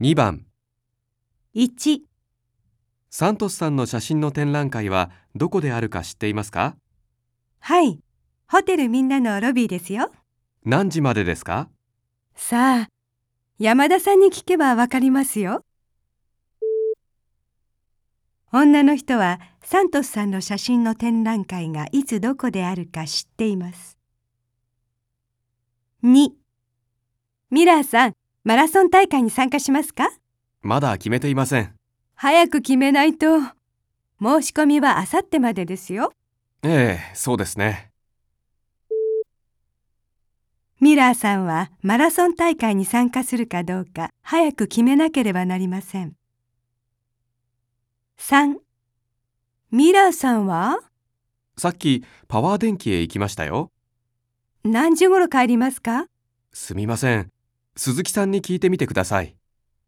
2番、 1、 サントスさんの写真の展覧会はどこであるか知っていますか？ はい、ホテルみんなのロビーですよ。 何時までですか？ さあ、山田さんに聞けばわかりますよ。女の人はサントスさんの写真の展覧会がいつどこであるか知っています。2、ミラーさん、マラソン大会に参加しますか？ まだ決めていません。 早く決めないと。申し込みはあさってまでですよ。 ええ、そうですね。 ミラーさんはマラソン大会に参加するかどうか早く決めなければなりません。3、ミラーさんはさっきパワー電気へ行きましたよ。 何時頃帰りますか？ すみません。鈴木さんに聞いてみてください。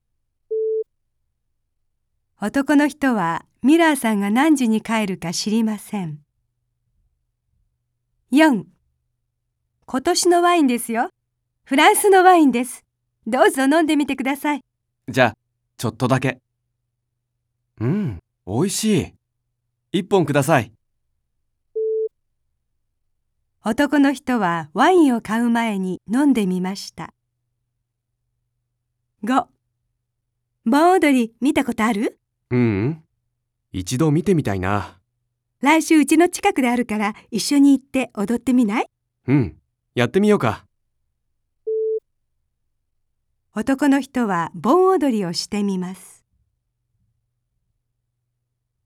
男の人はミラーさんが何時に帰るか知りません。4、今年のワインですよ。フランスのワインです。どうぞ飲んでみてください。 じゃあ、ちょっとだけ。美味しい。1本ください。 男の人はワインを買う前に飲んでみました。5、盆踊り見たことある？ 一度見てみたいな。 来週うちの近くであるから一緒に行って踊ってみない？ やってみようか。 男の人は盆踊りをしてみます。